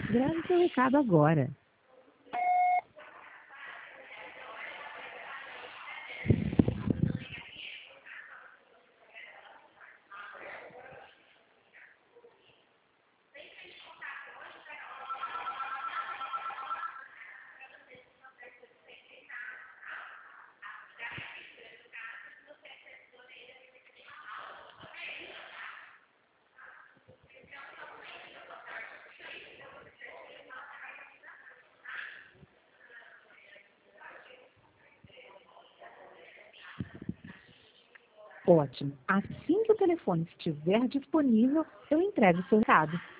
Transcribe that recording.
Grave seu recado agora. Ótimo. Assim que o telefone estiver disponível, eu entrego o seu recado.